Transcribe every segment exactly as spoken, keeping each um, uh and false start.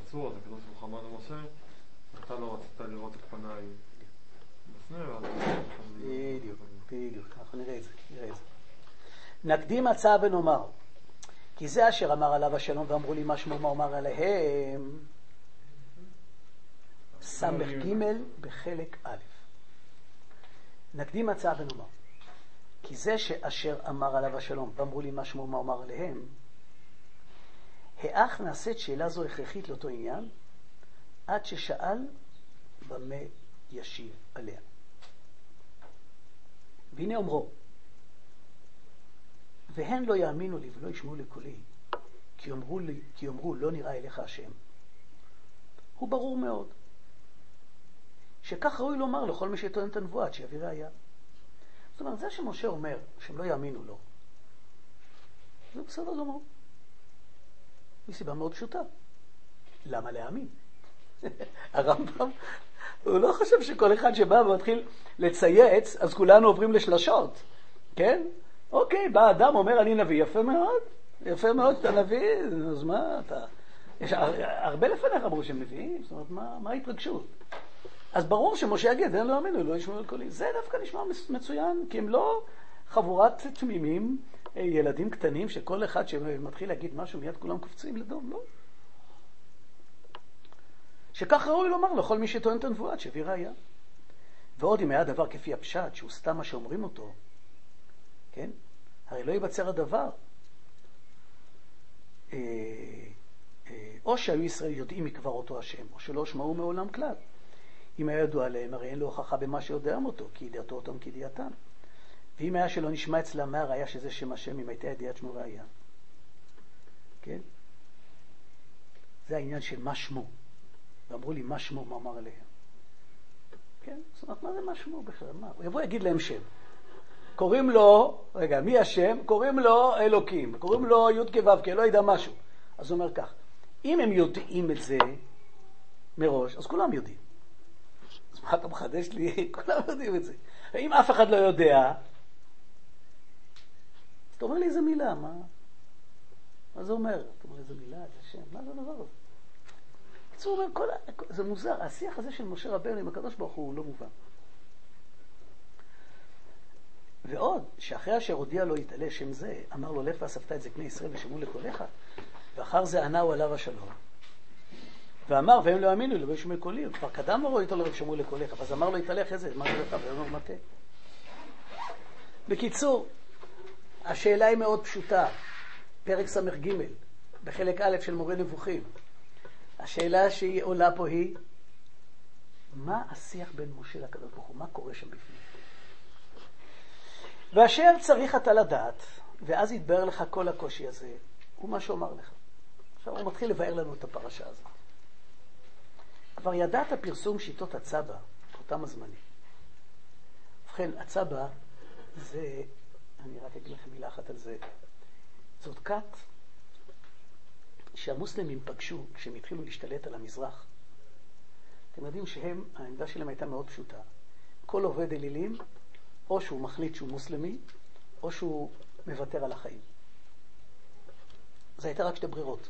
בצור הזה, כזאת ברוך אמר למשה, אתה לא רצית לראות את פניי בסנה, ואז... בדיוק, בדיוק, אנחנו נראה את זה, נראה את זה. נקדים הצעה ונאמר, כי זה אשר אמר עליו השלום, ואמרו לי מה שמו מה אומר עליהם, סמך ג' בחלק א'. נקדים הצעה ונאמר, כי זה שאשר אמר עליו השלום, ואמרו לי מה שמו מה אומר עליהם, האח נעשית שאלה זו הכרחית לאותו עניין, עד ששאל במה ישיב עליה. והנה אומרו, והן לא יאמינו לי ולא ישמעו לקולי, כי יאמרו, לי, כי יאמרו לא נראה אליך השם. הוא ברור מאוד, שכך ראוי לומר לכל מי שטוען את הנבואה, שיביא ראיה. זאת אומרת, זה שמשה אומר שהם לא יאמינו לו, זה בסדר גמור. מסיבה מאוד פשוטה. למה להאמין? הרמב"ם, הוא לא חושב שכל אחד שבא ומתחיל לצייץ, אז כולנו עוברים לשלשות. כן? אוקיי, בא אדם, אומר אני נביא, יפה מאוד. יפה מאוד, אתה נביא, אז מה אתה... יש הרבה לפניך אמרו שהם נביאים, זאת אומרת, מה, מה ההתרגשות? אז ברור שמשה יגיד, אין לא אמינו, לא ישמעו לקולי. זה דווקא נשמע מצוין, כי הם לא חבורת תמימים, ילדים קטנים, שכל אחד שמתחיל להגיד משהו, מיד כולם קופצים לדום, לא. שכך ראוי לומר לכל מי שטוען את הנבואה, שיביא ראיה. ועוד אם היה דבר כפי הפשט, שהוא סתם מה שאומרים אותו, כן? הרי לא ייבצר הדבר. או שהיו ישראל יודעים מקבר אותו השם, או שלא שמעו מעולם כלל. אם היה ידוע עליהם, הרי אין לו הוכחה במה שיודעם אותו, כי ידיעתו אותם כידיעתם. ואם היה שלא נשמע אצלם, מה הראיה שזה שם השם, אם הייתה ידיעת שמו ראיה? כן? זה העניין של מה שמו. ואמרו לי, מה שמו, מה אמר עליהם? כן? זאת אומרת, מה זה מה שמו בכלל? מה? הוא יבוא יגיד להם שם. קוראים לו, רגע, מי השם? קוראים לו אלוקים. קוראים לו י' כו' כי לא ידע משהו. אז הוא אומר כך, אם הם יודעים את זה מראש, אז כולם יודעים. אז מה אתה מחדש לי? כולם יודעים את זה. ואם אף אחד לא יודע, אז אתה אומר לי איזה מילה, מה? מה זה אומר? אתה אומר איזה מילה, איזה שם, מה זה הדבר הזה? בקיצור, הוא אומר, כל... זה מוזר, השיח הזה של משה רבנו עם הקדוש ברוך הוא לא מובן. ועוד, שאחרי אשר הודיע לו יתעלה שם זה, אמר לו, לך ואספת את זקני ישראל ושמעו לקולך, ואחר זה ענהו עליו השלום. ואמר, והם לא האמינו לו, לא ישמעו לקולי, כבר קדם לו איתו לו ושמעו לקולך, אז אמר לו, יתעלך איזה, מה זה לך? ואומר, מטה. בקיצור, השאלה היא מאוד פשוטה. פרק סמך ג' בחלק א' של מורה נבוכים. השאלה שהיא עולה פה היא, מה השיח בין משה לקדוש ברוך הוא? מה קורה שם בפנים? ואשר צריך אתה לדעת, ואז יתבהר לך כל הקושי הזה, הוא מה שאומר לך. עכשיו הוא מתחיל לבאר לנו את הפרשה הזאת. כבר ידעת פרסום שיטות הצבא באותם הזמנים. ובכן, הצבא זה, אני רק אגיד לכם מילה אחת על זה, זאת כת שהמוסלמים פגשו כשהם התחילו להשתלט על המזרח. אתם יודעים שהם, העמדה שלהם הייתה מאוד פשוטה. כל עובד אלילים, או שהוא מחליט שהוא מוסלמי, או שהוא מוותר על החיים. זה הייתה רק שתי ברירות.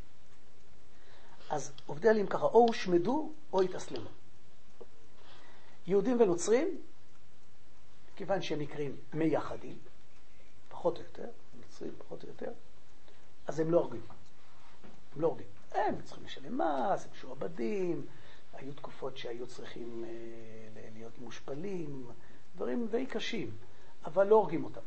אז עובדי אלילים ככה, או הושמדו, או התאסלמו. יהודים ונוצרים, כיוון שהם נקראים מייחדים, פחות או יותר, נוצרים פחות או יותר, אז הם לא הורגים. הם לא הורגים. הם צריכים לשלם מס, הם משועבדים, היו תקופות שהיו צריכים אה, להיות מושפלים, דברים די קשים, אבל לא הורגים אותם.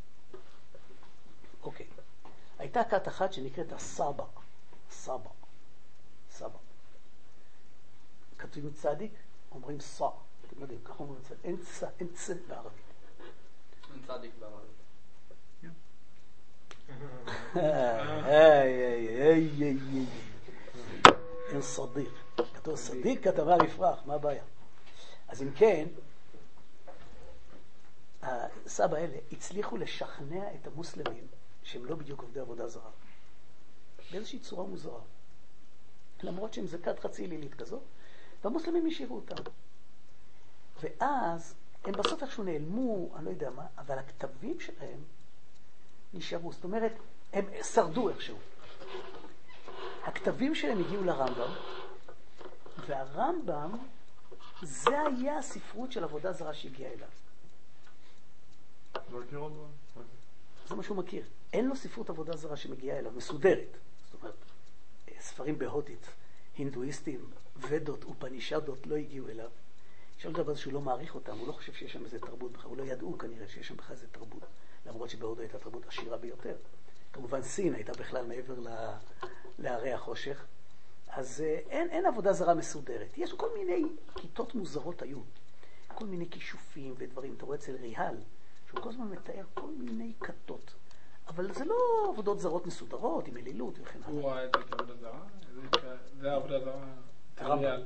אוקיי. הייתה כת אחת שנקראת הסבא. סבא. סבא. כתובים צדיק, אומרים סא. אתם יודעים, ככה אומרים צדיק. אין צא, אין צא בערבית. אין צדיק בערבית. איי, איי, איי, איי. אין סדיק. כתוב סדיק כתבה מפרח, מה הבעיה? אז אם כן, הסבא האלה הצליחו לשכנע את המוסלמים שהם לא בדיוק עובדי עבודה זרה. באיזושהי צורה מוזרה. למרות שהם זקת חצי אלילית כזו, והמוסלמים השאירו אותם. ואז הם בסוף איכשהו נעלמו, אני לא יודע מה, אבל הכתבים שלהם נשארו. זאת אומרת, הם שרדו איכשהו. הכתבים המכתבים שלהם הגיעו לרמב"ם, והרמב"ם, זה היה הספרות של עבודה זרה שהגיעה אליו. לא הכיר עוד מה? זה מה שהוא מכיר. אין לו ספרות עבודה זרה שמגיעה אליו, מסודרת. זאת אומרת, ספרים בהודית, הינדואיסטים, ודות ופנישדות לא הגיעו אליו. אפשר לדבר שהוא לא מעריך אותם, הוא לא חושב שיש שם איזה תרבות בכלל, הוא לא ידעו כנראה שיש שם בכלל איזה תרבות, למרות שבהודו הייתה תרבות עשירה ביותר. כמובן סין הייתה בכלל מעבר להרי החושך. אז אין, אין עבודה זרה מסודרת. יש כל מיני כיתות מוזרות היו. כל מיני כישופים ודברים. אתה רואה אצל ריהל, שהוא כל הזמן מתאר כל מיני כתות. אבל זה לא עבודות זרות מסודרות, עם אלילות וכן הלאה. הוא ראה את זה כעבודה זרה? זה העבודה זרה? ריהל.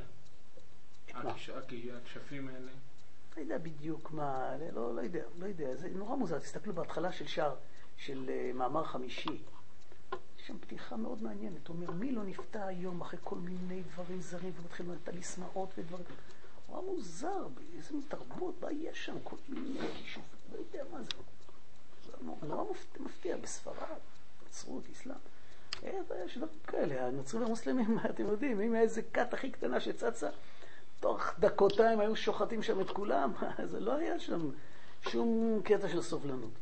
הכשפים האלה? לא יודע בדיוק מה, לא, לא יודע, לא יודע. זה נורא מוזר. תסתכלו בהתחלה של שער, של מאמר חמישי. יש שם פתיחה מאוד מעניינת. הוא אומר, מי לא נפתע היום אחרי כל מיני דברים זרים ומתחילים את הלסמאות ודברים. הוא היה מוזר, איזה תרבות, מה יש שם? כל מיני כישוף, לא יודע מה זה. זה נורא מפתיע בספרד, נצרות, אסלאם. יש דברים כאלה, הנוצרים והמוסלמים, אתם יודעים, אם איזה כת הכי קטנה שצצה, תוך דקותיים היו שוחטים שם את כולם. זה לא היה שם שום קטע של סובלנות.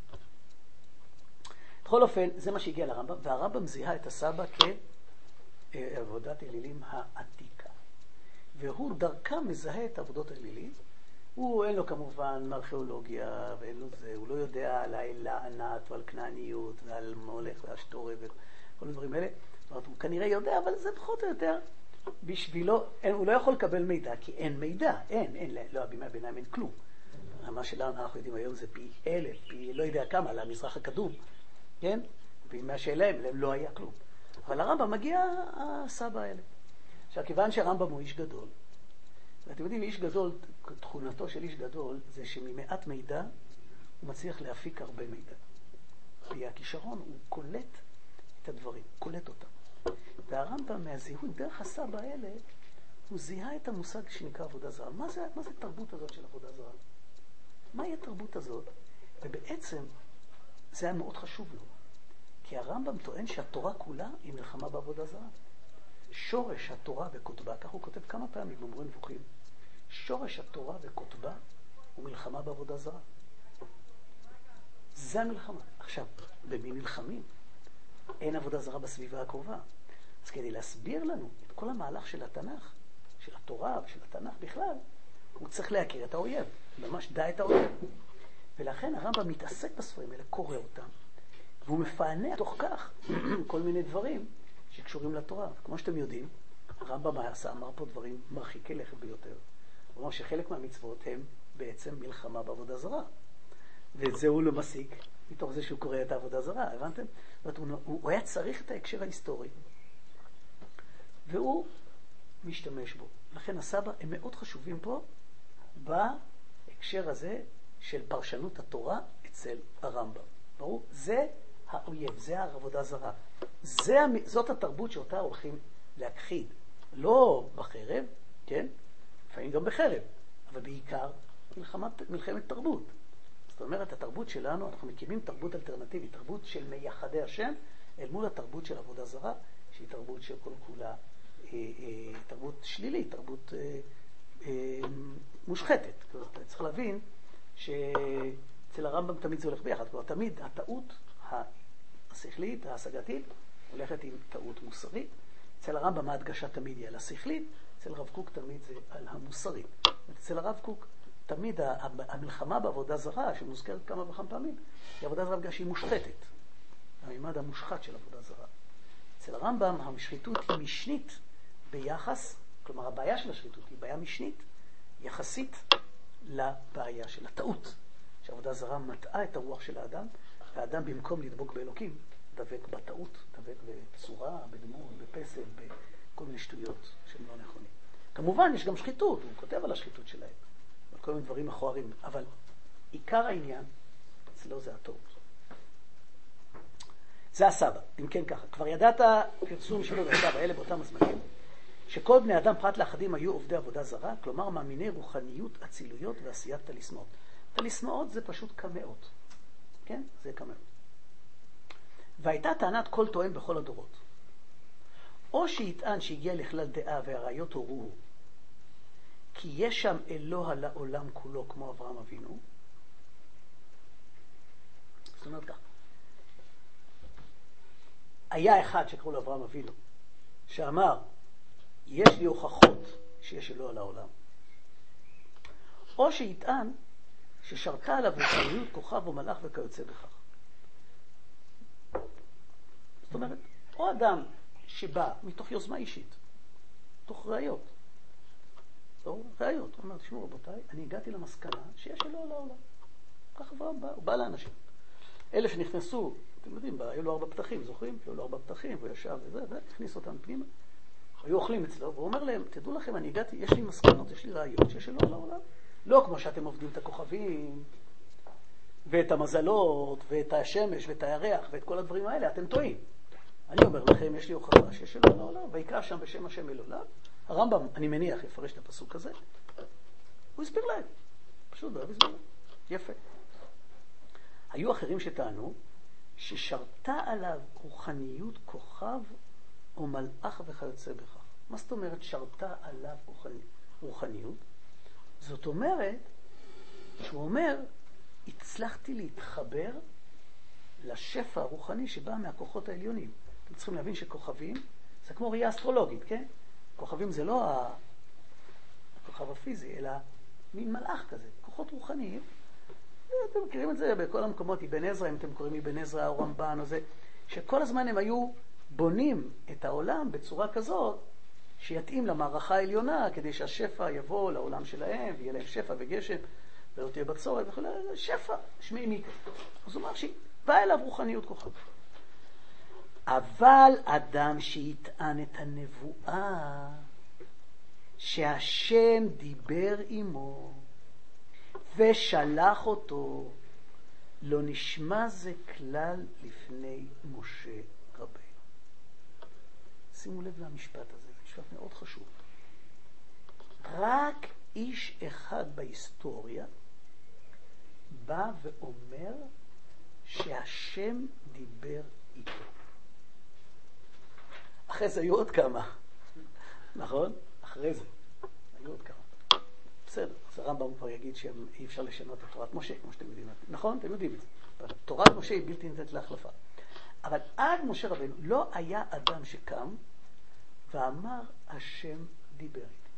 בכל אופן, זה מה שהגיע לרמב"ם, והרמב"ם זיהה את הסבא כעבודת אלילים העתיקה. והוא דרכה מזהה את עבודות האלילים. הוא אין לו כמובן ארכיאולוגיה, ואין לו זה, הוא לא יודע על הענת ועל כנעניות ועל מולך ועל שטורי וכל הדברים האלה. זאת אומרת, הוא כנראה יודע, אבל זה פחות או יותר בשבילו, אין, הוא לא יכול לקבל מידע, כי אין מידע, אין, אין, לא, בימי הביניים אין כלום. מה שלנו אנחנו יודעים היום זה פי אלף, פי לא יודע כמה, למזרח הקדום. כן? ומה שלהם, להם לא היה כלום. אבל הרמב"ם מגיע הסבא האלה. עכשיו, כיוון שהרמב"ם הוא איש גדול, ואתם יודעים, איש גדול, תכונתו של איש גדול, זה שממעט מידע הוא מצליח להפיק הרבה מידע. והכישרון הוא קולט את הדברים, קולט אותם. והרמב"ם מהזיהוי דרך הסבא האלה, הוא זיהה את המושג שנקרא עבודה זרה. מה זה, מה זה תרבות הזאת של עבודה זרה? מהי התרבות הזאת? ובעצם, זה היה מאוד חשוב לו. כי הרמב"ם טוען שהתורה כולה היא מלחמה בעבודה זרה. שורש התורה וכותבה, כך הוא כותב כמה פעמים במורה נבוכים, שורש התורה וכותבה הוא מלחמה בעבודה זרה. זה המלחמה. עכשיו, במי נלחמים? אין עבודה זרה בסביבה הקרובה. אז כדי להסביר לנו את כל המהלך של התנ"ך, של התורה ושל התנ"ך בכלל, הוא צריך להכיר את האויב, ממש דע את האויב. ולכן הרמב"ם מתעסק בספרים האלה, קורא אותם, והוא מפענח תוך כך כל מיני דברים שקשורים לתורה. כמו שאתם יודעים, הרמב"ם אמר פה דברים מרחיקי לכת ביותר. הוא אמר שחלק מהמצוות הם בעצם מלחמה בעבודה זרה. ואת זה הוא לא מסיק מתוך זה שהוא קורא את העבודה זרה, הבנתם? זאת אומרת, הוא, הוא היה צריך את ההקשר ההיסטורי, והוא משתמש בו. לכן הסבא הם מאוד חשובים פה בהקשר הזה של פרשנות התורה אצל הרמב"ם. ברור? זה האויב, זה העבודה זרה. זה, זאת התרבות שאותה הולכים להכחיד. לא בחרב, כן? לפעמים גם בחרב, אבל בעיקר מלחמת, מלחמת תרבות. זאת אומרת, התרבות שלנו, אנחנו מקימים תרבות אלטרנטיבית, תרבות של מייחדי השם, אל מול התרבות של עבודה זרה, שהיא תרבות של כל כולה, אה, אה, תרבות שלילית, תרבות אה, אה, מושחתת. אתה צריך להבין שאצל הרמב"ם תמיד זה הולך ביחד. כלומר, תמיד הטעות השכלית, ההשגתית, הולכת עם טעות מוסרית. אצל הרמב"ם ההדגשה תמיד היא על השכלית, אצל רב קוק תמיד זה על המוסרית. אצל הרב קוק תמיד המלחמה בעבודה זרה, שמוזכרת כמה וכמה פעמים, היא עבודה זרה בגלל שהיא מושחתת. הממד המושחת של עבודה זרה. אצל הרמב"ם המשחיתות היא משנית ביחס, כלומר הבעיה של השחיתות היא בעיה משנית יחסית לבעיה של הטעות. שעבודה זרה מטעה את הרוח של האדם, והאדם במקום לדבוק באלוקים, דבק בטעות, דבק בצורה, בדמות, בפסל, בכל מיני שטויות שהן לא נכונים. כמובן יש גם שחיתות, הוא כותב על השחיתות שלהם, על כל מיני דברים מכוערים, אבל עיקר העניין אצלו זה הטעות. זה הסבא. אם כן ככה, כבר ידעת פרסום שלו בסבא, אלה באותם הזמנים, שכל בני אדם פרט לאחדים היו עובדי עבודה זרה, כלומר מאמיני רוחניות, אצילויות ועשיית תליסמאות. תליסמאות זה פשוט קמאות. כן? זה קמאות. והייתה טענת כל טוען בכל הדורות. או שיטען שהגיע לכלל דעה והראיות הורו, כי יש שם אלוה לעולם כולו כמו אברהם אבינו. זאת אומרת כך, היה אחד שקראו לו אברהם אבינו, שאמר, יש לי הוכחות שיש אלוה לעולם. או שיטען ששרתה עליו רוחניות כוכב ומלאך וכיוצא בכך. זאת אומרת, או אדם שבא מתוך יוזמה אישית, תוך ראיות. לא, ראיות. הוא אומר, תשמעו רבותיי, אני הגעתי למסקנה שיש אלוה לעולם. כך אברהם בא, הוא בא לאנשים. אלה שנכנסו, אתם יודעים, היו לו ארבע פתחים, זוכרים? היו לו ארבע פתחים, והוא ישב וזה, והכניס אותם פנימה. היו אוכלים אצלו, והוא אומר להם, תדעו לכם, אני הגעתי, יש לי מסקנות, יש לי ראיות שיש אלוה לעולם. לא כמו שאתם עובדים את הכוכבים, ואת המזלות, ואת השמש, ואת הירח, ואת כל הדברים האלה, אתם טועים. אני אומר לכם, יש לי הוכחה שיש אלוה לעולם, ויקרא שם בשם השם אל עולם. הרמב"ם, אני מניח, יפרש את הפסוק הזה. הוא הסביר להם. פשוט לא הסביר להם. יפה. היו אחרים שטענו ששרתה עליו רוחניות כוכב או מלאך וכיוצא בכך. מה זאת אומרת שרתה עליו רוחניות? זאת אומרת שהוא אומר, הצלחתי להתחבר לשפע הרוחני שבא מהכוחות העליונים. אתם צריכים להבין שכוכבים זה כמו ראייה אסטרולוגית, כן? כוכבים זה לא הכוכב הפיזי, אלא מין מלאך כזה, כוחות רוחניים. אתם מכירים את זה בכל המקומות, אבן עזרא, אם אתם קוראים אבן עזרא או רמב"ן או זה, שכל הזמן הם היו בונים את העולם בצורה כזאת שיתאים למערכה העליונה, כדי שהשפע יבוא לעולם שלהם, ויהיה להם שפע וגשם, ולא תהיה בצורת וכו', שפע, שמי מיקה. אז הוא אמר שבא אליו רוחניות כוכב. אבל אדם שיטען את הנבואה, שהשם דיבר עמו, ושלח אותו, לא נשמע זה כלל לפני משה רבינו. שימו לב למשפט הזה, זה משפט מאוד חשוב. רק איש אחד בהיסטוריה בא ואומר שהשם דיבר איתו. אחרי זה היו עוד כמה, נכון? אחרי זה היו עוד כמה. בסדר, אז הרמב"ם כבר יגיד שאי אפשר לשנות את תורת משה, כמו שאתם יודעים. נכון? אתם יודעים את זה. תורת משה היא בלתי ניתנת להחלפה. אבל עד משה רבינו לא היה אדם שקם ואמר השם דיבר איתי.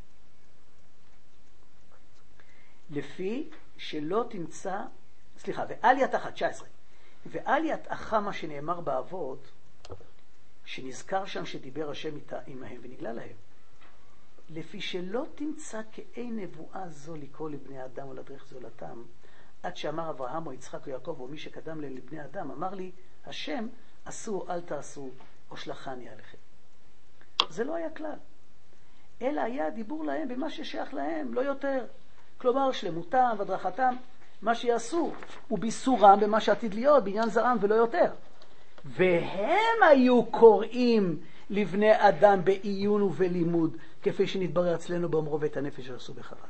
לפי שלא תמצא, סליחה, ואל יתך, תשע עשרה, ואל יתך מה שנאמר באבות, שנזכר שם שדיבר השם איתה, עמהם ונגלה להם. לפי שלא תמצא כאי נבואה זו לקרוא לבני אדם או לדרך זולתם, עד שאמר אברהם או יצחק או יעקב או מי שקדם להם לבני אדם, אמר לי, השם עשו אל תעשו או שלחני עליכם. זה לא היה כלל. אלא היה דיבור להם במה ששייך להם, לא יותר. כלומר, שלמותם והדרכתם, מה שיעשו, וביסורם במה שעתיד להיות, בעניין זרם ולא יותר. והם היו קוראים לבני אדם בעיון ובלימוד, כפי שנתברר אצלנו באומרו ואת הנפש שעשו בחב"ד.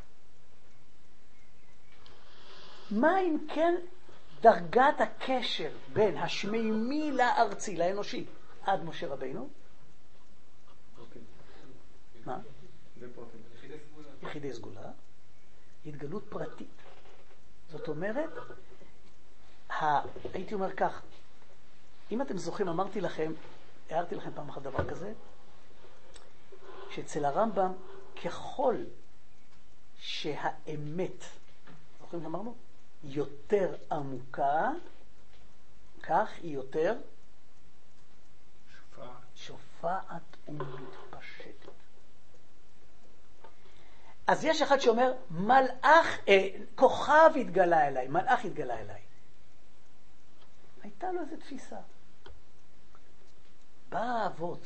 מה אם כן דרגת הקשר בין השמימי לארצי, לאנושי, עד משה רבינו? מה? יחידי סגולה. התגלות פרטית. זאת אומרת, ה... הייתי אומר כך, אם אתם זוכרים, אמרתי לכם, הערתי לכם פעם אחת דבר כזה, שאצל הרמב"ם, ככל שהאמת, זוכרים שאמרנו? יותר עמוקה, כך היא יותר שופעת, שופעת ומתפשטת. אז יש אחד שאומר, מלאך, אה, כוכב התגלה אליי, מלאך התגלה אליי. הייתה לו איזו תפיסה. בא האבות,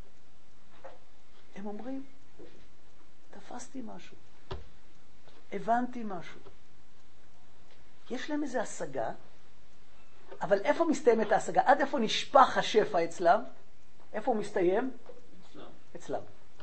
הם אומרים, תפסתי משהו, הבנתי משהו. יש להם איזו השגה, אבל איפה מסתיים את ההשגה? עד איפה נשפך השפע אצלם? איפה הוא מסתיים? אצלם. אצלם.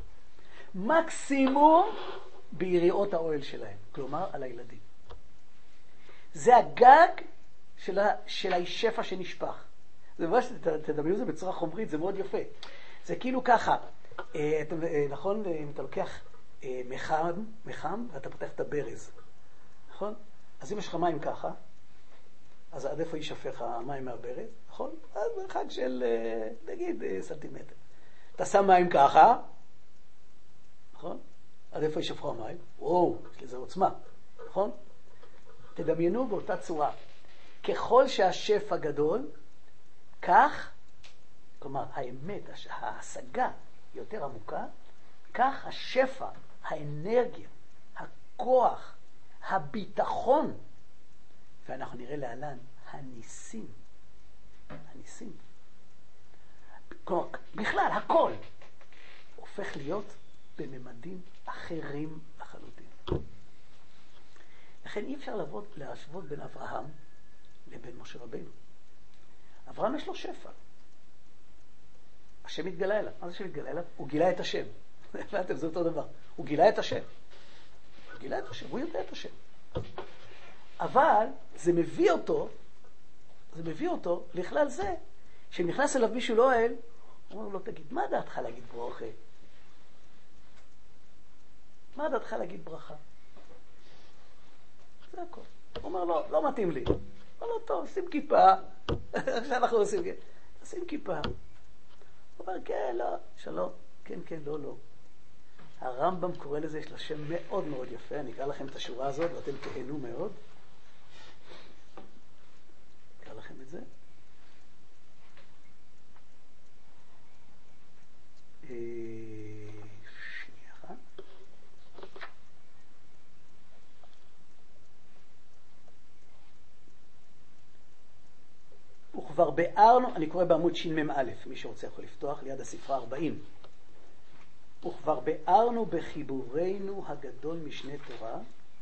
מקסימום ביריעות האוהל שלהם, כלומר על הילדים. זה הגג של, ה, של השפע שנשפך. זה ממש, תדמיינו זה בצורה חומרית, זה מאוד יפה. זה כאילו ככה, אה, אתה, אה, נכון, אם אתה לוקח אה, מחם, מחם, ואתה פותח את הברז, נכון? אז אם יש לך מים ככה, אז עד איפה יישפך המים מהברז, נכון? אז מרחק של, אה, נגיד, אה, סנטימטר. אתה שם מים ככה, נכון? עד איפה יישפכו המים? וואו, יש לזה עוצמה, נכון? תדמיינו באותה צורה. ככל שהשפע גדול, כך, כלומר, האמת, ההשגה יותר עמוקה, כך השפע, האנרגיה, הכוח, הביטחון, ואנחנו נראה להלן, הניסים, הניסים. כלומר, בכלל, הכל הופך להיות בממדים אחרים לחלוטין. לכן אי אפשר לעבוד, להשוות בין אברהם לבין משה רבינו. אברהם יש לו שפע. השם התגלה אליו. מה זה השם התגלה אליו? הוא גילה את השם. הבנתם, זה אותו דבר. הוא גילה את השם. הוא גילה את השם, הוא יודע את השם. אבל זה מביא אותו, זה מביא אותו לכלל זה, שנכנס אליו מישהו לא אוהל, הוא אומר לו, תגיד, מה דעתך להגיד ברוכה? מה דעתך להגיד ברכה? זה הכל. הוא אומר לו, לא מתאים לי. הוא אומר לו, טוב, שים כיפה. עכשיו אנחנו עושים כיפה. שים כיפה. הוא אומר, כן, לא, שלום. כן, כן, לא, לא. הרמב"ם קורא לזה, יש לה שם מאוד מאוד יפה. אני אקרא לכם את השורה הזאת, ואתם תהנו מאוד. אקרא לכם את זה. שנייה אחת. וכבר בארנו, אני קורא בעמוד ש"מ א', מי שרוצה יכול לפתוח, ליד הספרה ארבעים. וכבר בארנו בחיבורנו הגדול משנה תורה,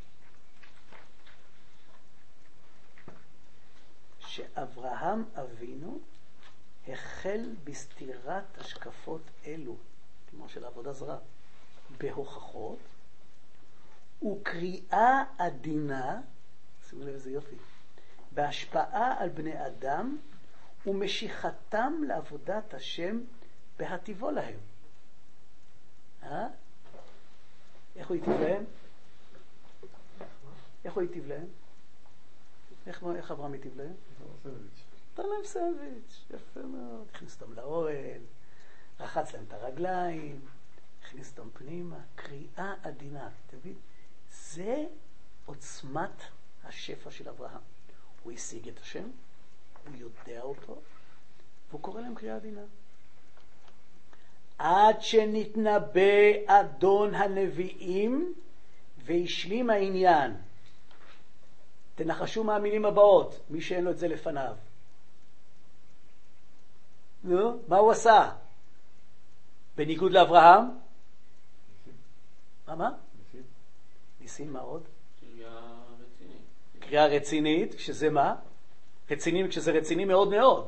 שאברהם אבינו החל בסתירת השקפות אלו, כמו של עבודה זרה, בהוכחות, וקריאה עדינה, שימו לב איזה יופי, בהשפעה על בני אדם, ומשיכתם לעבודת השם בהטיבו להם. אה? איך הוא היטיב להם? איך הוא היטיב להם? איך, איך אברהם היטיב להם? נתן להם סנדוויץ', יפה מאוד. הכניס אותם לאוהל, רחץ להם את הרגליים, הכניס אותם פנימה, קריאה עדינה. תבין? זה עוצמת השפע של אברהם. הוא השיג את השם, הוא יודע אותו, והוא קורא להם קריאה עדינה. עד שנתנבא אדון הנביאים והשלים העניין. תנחשו מה המילים הבאות, מי שאין לו את זה לפניו. נו, מה הוא עשה? בניגוד לאברהם? מה, מה? ניסים. ניסים, מה עוד? קריאה רצינית. קריאה רצינית, שזה מה? רצינים, כשזה רציני מאוד מאוד.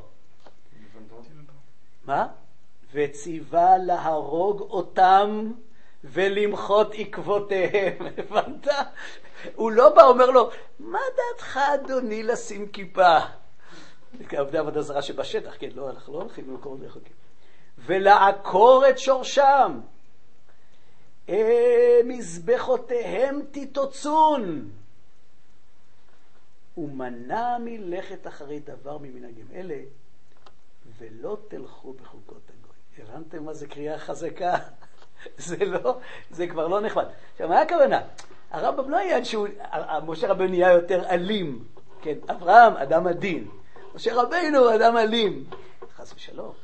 מה? וציווה להרוג אותם ולמחות עקבותיהם. הבנת? הוא לא בא, אומר לו, מה דעתך אדוני לשים כיפה? עובדי עבודה זרה שבשטח, כן, לא, אנחנו לא הולכים למקומות רחוקים. ולעקור את שורשם. מזבחותיהם תתוצון. ומנע מלכת אחרי דבר ממנהגים אלה, ולא תלכו בחוקות הגוי. הבנתם מה זה קריאה חזקה? זה לא, זה כבר לא נחמד. עכשיו, מה הכוונה? הרמב"ם לא היה שהוא, משה רבינו נהיה יותר אלים. כן, אברהם, אדם עדין. משה רבינו, אדם אלים. חס ושלום.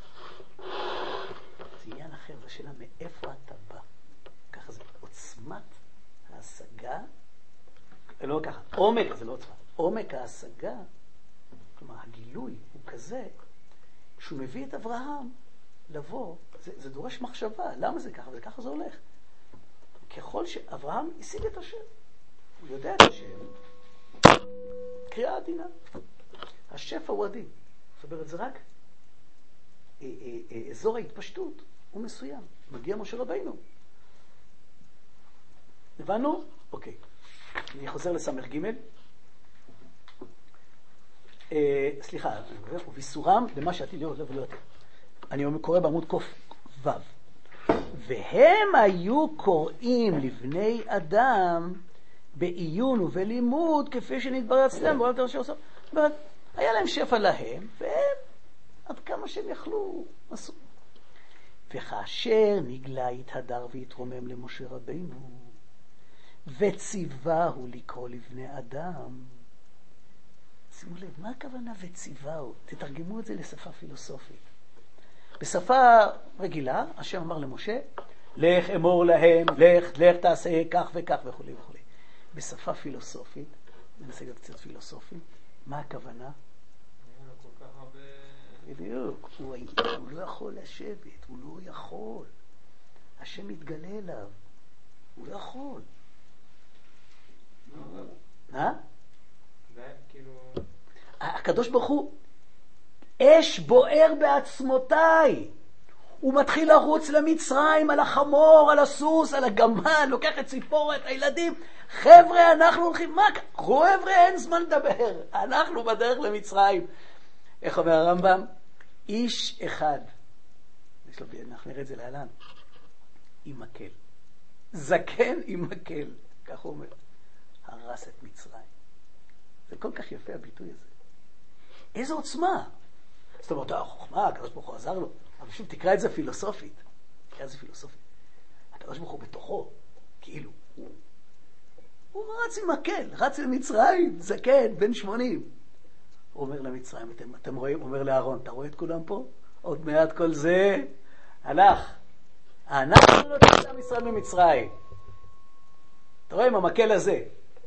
זה עניין אחר, השאלה מאיפה אתה בא. ככה זה עוצמת ההשגה. לא ככה, עומק, זה לא עוצמת. עומק ההשגה, כלומר הגילוי הוא כזה, שהוא מביא את אברהם לבוא, זה, זה דורש מחשבה, למה זה ככה? וככה זה הולך. ככל שאברהם השיג את השם, הוא יודע את השם, קריאה עדינה. השפע הוא עדין. זאת אומרת, זה רק אה, אה, אה, אזור ההתפשטות הוא מסוים. מגיע משה רבינו. הבנו? אוקיי. אני חוזר לסמך ג' אה, סליחה, וביסורם למה שעתיד להיות ולא יותר. אני קורא בעמוד קוף ו' והם היו קוראים לבני אדם בעיון ובלימוד כפי שנתברר אצלם בעולם תורה שעושה. זאת אומרת, היה להם שפע להם, והם עד כמה שהם יכלו עשו. וכאשר נגלה התהדר והתרומם למשה רבינו, וציווהו לקרוא לבני אדם. שימו לב, מה הכוונה וציווהו? תתרגמו את זה לשפה פילוסופית. בשפה רגילה, השם אמר למשה, לך אמור להם, לך, לך תעשה כך וכך וכו' וכו'. בשפה פילוסופית, ננסה גם קצת פילוסופי, מה הכוונה? כל כך הרבה... בדיוק, הוא, הוא לא יכול לשבת, הוא לא יכול. השם מתגלה אליו, הוא לא יכול. מה? כאילו... הקדוש ברוך הוא, אש בוער בעצמותיי. הוא מתחיל לרוץ למצרים על החמור, על הסוס, על הגמל, לוקח את ציפורה, את הילדים. חבר'ה, אנחנו הולכים, מה? חבר'ה, אין זמן לדבר. אנחנו בדרך למצרים. איך אומר הרמב"ם? איש אחד. יש לו ביד, אנחנו נראה את זה להלן. עם מקל. זקן עם מקל. כך הוא אומר. הרס את מצרים. זה כל כך יפה הביטוי הזה. איזו עוצמה. זאת אומרת, החוכמה, הקדוש ברוך הוא עזר לו. אבל שוב, תקרא את זה פילוסופית. תקרא את זה פילוסופית. הקדוש ברוך הוא בתוכו, כאילו, הוא, הוא רץ עם מקל, רץ למצרים, זקן, בן שמונים. הוא אומר למצרים, אתם, אתם רואים, הוא אומר לאהרון, אתה רואה את כולם פה? עוד מעט כל זה הלך. אנחנו נוציא את עם ישראל ממצרים. אתה רואה עם המקל הזה.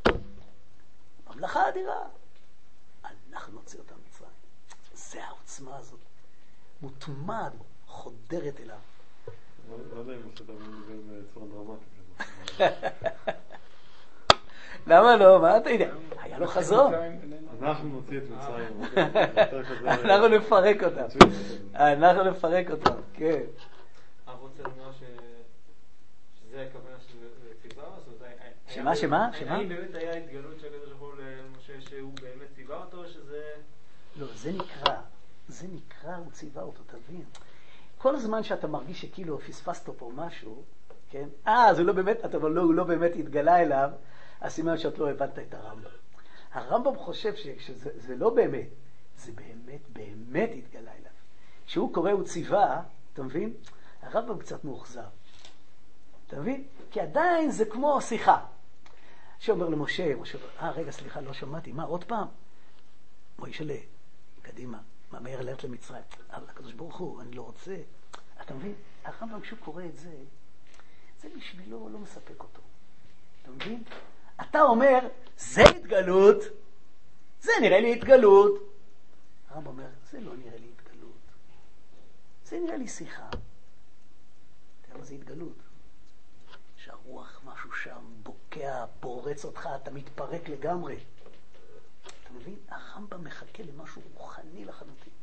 ממלכה אדירה. אנחנו נוציא אותם ממצרים. זה העוצמה הזאת. מוטמד, חודרת אליו. לא יודע אם עושה את המילים בצורה דרמטית. למה לא? מה אתה יודע? היה לו חזון. אנחנו נוציא את מצרים. אנחנו נפרק אותם. אנחנו נפרק אותם, כן. אני רוצה לומר שזה הכוונה של ציווה? שמה, שמה? שמה? האם באמת היה התגלות של הקדוש ברוך הוא למשה שהוא באמת ציווה אותו, או שזה... לא, זה נקרא. זה נקרא, הוא ציווה אותו, תבין. כל הזמן שאתה מרגיש שכאילו פספסת פה משהו, כן? אה, אז הוא לא באמת, אתה לא, הוא לא באמת התגלה אליו, אז סימן שאת לא הבנת את הרמב"ם. הרמב"ם חושב שזה זה לא באמת, זה באמת, באמת התגלה אליו. כשהוא קורא הוא ציווה, אתה מבין? הרמב"ם קצת מאוחזר. אתה מבין? כי עדיין זה כמו שיחה. שאומר למשה, משה, אה, רגע, סליחה, לא שמעתי, מה, עוד פעם? מוישלה, קדימה. מה מהר לאט למצרים? אבל הקדוש ברוך הוא, אני לא רוצה. אתה מבין? הרמב"ם כשהוא קורא את זה, זה בשבילו לא מספק אותו. אתה מבין? אתה אומר, זה התגלות, זה נראה לי התגלות. הרמב"ם אומר, זה לא נראה לי התגלות. זה נראה לי שיחה. תראה מה זה התגלות. שהרוח משהו שם בוקע, פורץ אותך, אתה מתפרק לגמרי. אתה מבין? הרמב"ם מחכה למשהו רוחני לחלוטין.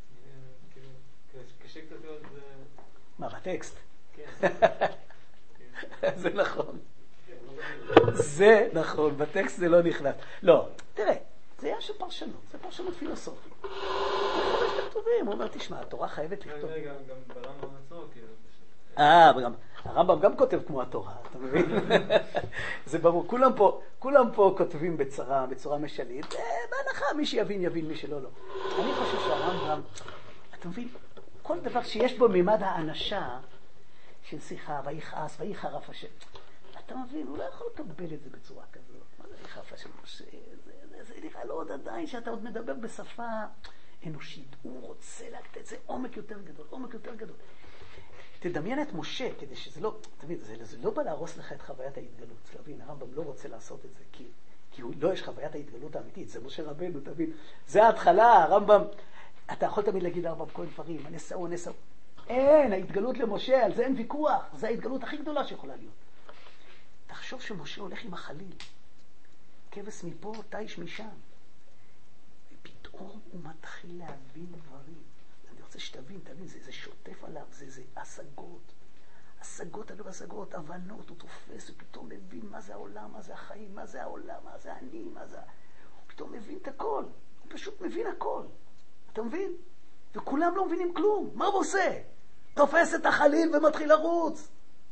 קשה קצת להיות זה... מה, בטקסט? כן. זה נכון. זה נכון, בטקסט זה לא נכנס. לא, תראה, זה היה של פרשנות, זה פרשנות פילוסופית. יש כתובים, הוא אומר, תשמע, התורה חייבת לכתוב. גם ברמב"ם עצמו, כאילו... אה, הרמב"ם גם כותב כמו התורה, אתה מבין? זה ברור, כולם פה, כולם פה כותבים בצורה, בצורה משלית, בהנחה, מי שיבין יבין, מי שלא לא. אני חושב שהרמב"ם, אתה מבין, כל דבר שיש בו מימד האנשה של שיחה, ויכעס, ויחרף השם, אתה מבין, הוא לא יכול לקבל את זה בצורה כזאת. מה זה ויחרף השם? זה, זה, זה נראה לו עוד עדיין שאתה עוד מדבר בשפה אנושית. הוא רוצה לתת זה עומק יותר גדול, עומק יותר גדול. תדמיין את משה, כדי שזה לא, תבין, זה, זה לא בא להרוס לך את חוויית ההתגלות. תבין, הרמב"ם לא רוצה לעשות את זה, כי, כי הוא לא יש חוויית ההתגלות האמיתית, זה משה רבנו, תבין. זה ההתחלה, הרמב"ם, אתה יכול תמיד להגיד הרמב"ם כל דברים, הנסעו, הנסעו. אין, ההתגלות למשה, על זה אין ויכוח, זה ההתגלות הכי גדולה שיכולה להיות. תחשוב שמשה הולך עם החליל, כבש מפה, תיש משם, ופתאום הוא מתחיל להבין דברים. אני רוצה שתבין, תבין, זה, זה שוטף עליו, זה, זה השגות. השגות עליו, השגות, הבנות, הוא תופס, הוא פתאום מבין מה זה העולם, מה זה החיים, מה זה העולם, מה זה אני, מה זה... הוא פתאום מבין את הכל, הוא פשוט מבין הכל. אתה מבין? וכולם לא מבינים כלום, מה הוא עושה? תופס את החליל ומתחיל לרוץ.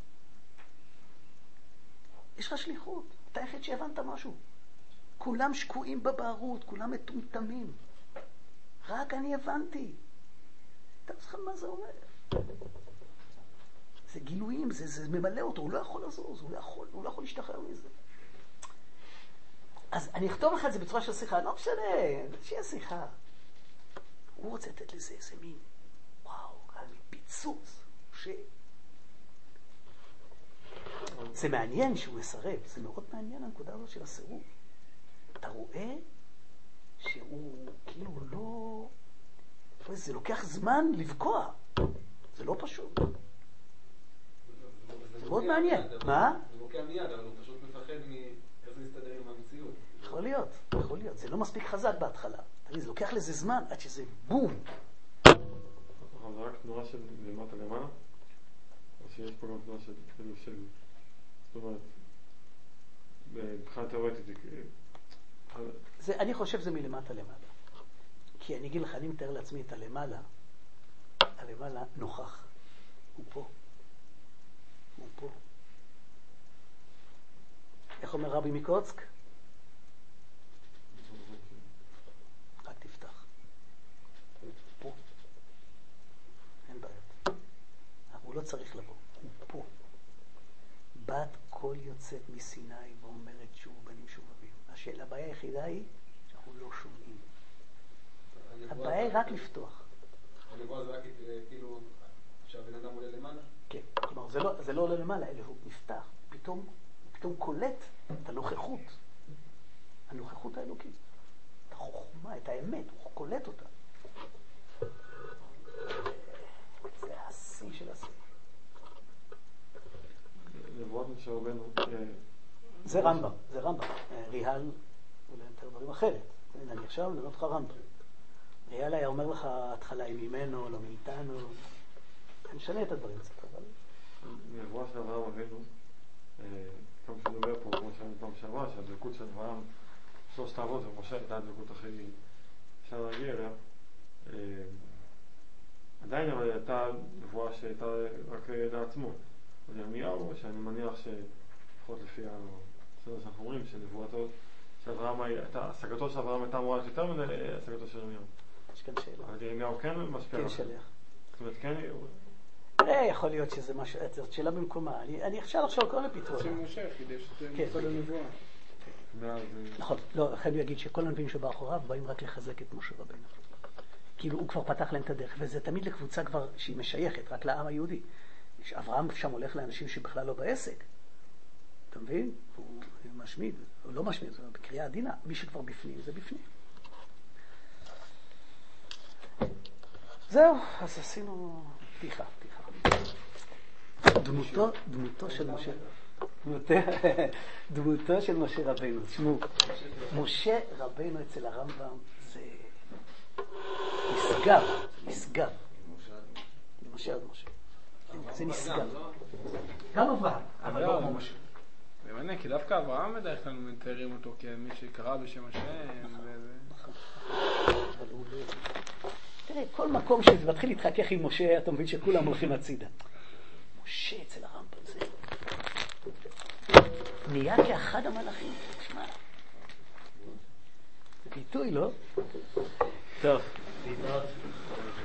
יש לך שליחות. אתה היחיד שהבנת משהו. כולם שקועים בבערות, כולם מטומטמים. רק אני הבנתי. אתה זוכר מה זה אומר? זה גילויים, זה, זה ממלא אותו, הוא לא יכול לזוז, הוא לא יכול, הוא לא יכול להשתחרר מזה. אז אני אכתוב לך את זה בצורה של שיחה, לא משנה, שיהיה שיחה. הוא רוצה לתת לזה איזה מין, וואו, פיצוץ, ש... זה מעניין שהוא מסרב, זה מאוד מעניין הנקודה הזאת של הסירוב. אתה רואה שהוא כאילו לא... זה לוקח זמן לבקוע, זה לא פשוט. זה מאוד מעניין. מה? זה לוקח מיד, אבל הוא פשוט מפחד מאיך זה יסתדר עם המציאות. יכול להיות, יכול להיות. זה לא מספיק חזק בהתחלה. תראי, זה לוקח לזה זמן עד שזה בום. אבל זה רק תנועה של למטה למעלה? או שיש פה גם תנועה של... של... זאת אומרת, מבחינה תיאורטית... זה, אני חושב שזה מלמטה למעלה. כי אני אגיד לך, אני מתאר לעצמי את הלמעלה, הלמעלה נוכח. הוא פה. הוא פה. איך אומר רבי מקוצק? רק תפתח. פה. אין בעיות. הוא לא צריך לבוא. הוא פה. בת קול יוצאת מסיני ואומרת שוב בנים שובבים. השאלה, הבעיה היחידה היא שאנחנו לא שומעים. הבעיה היא רק לפתוח. הנבואה זה רק כאילו שהבן אדם עולה למעלה? כן. כלומר, זה לא, זה לא עולה למעלה, אלא הוא נפתח. פתאום, פתאום קולט את הנוכחות. הנוכחות האלוקית. את החוכמה, את האמת, הוא קולט אותה. זה השיא של השיא. נבואת משה רבנו... זה רמב"ם, זה רמב"ם. ריהל, אולי יותר דברים אחרת. אני עכשיו נראה אותך רמב"ם. ריהל היה אומר לך, התחלה היא ממנו, לא מאיתנו. אני משנה את הדברים קצת, אבל... נבואה של אברהם אבינו, כמו שנדבר פה, כמו שאני פעם שעברה, שהדבקות של אברהם, שלושת האבות, ומשה הייתה הדבקות הכי אפשר להגיע אליה. עדיין אבל הייתה נבואה שהייתה רק לעצמו. אבל ירמיהו, שאני מניח שלפחות לפי הסדר שאנחנו אומרים, שנבואתו של אברהם הייתה, השגתו של אברהם הייתה אמורה יותר מדי השגתו של ירמיהו. יש כאן שאלה. אבל ירמיהו כן משפיע. כן שלך. זאת אומרת, כן... אה, יכול להיות שזה משהו, זאת שאלה במקומה. אני אפשר לחשוב כל הפתרון. שמשה, כדי שזה מכל הנבואה. נכון, לא, חייב להגיד שכל הנביאים שבא אחריו באים רק לחזק את משה רבנו. כאילו הוא כבר פתח להם את הדרך, וזה תמיד לקבוצה כבר שהיא משייכת, רק לעם היהודי. אברהם שם הולך לאנשים שבכלל לא בעסק. אתה מבין? הוא משמיד, הוא לא משמיד, זה בקריאה עדינה. מי שכבר בפנים, זה בפנים. זהו, אז עשינו פתיחה, פתיחה. דמותו, דמותו של משה, דמותו של משה רבנו. תשמעו, משה רבנו אצל הרמב"ם זה נשגב, נשגב. משה עד משה. זה נשגב. גם אברהם, אבל לא כמו משה. זה מעניין, כי דווקא אברהם בדרך כלל מתארים אותו כמי שקרא בשם השם. אבל הוא לא... תראה, כל מקום שזה מתחיל להתחכך עם משה, אתה מבין שכולם הולכים הצידה. משה אצל הרמב"ם זה נהיה כאחד המלאכים. תשמע, זה ביטוי, לא? טוב, להתראות.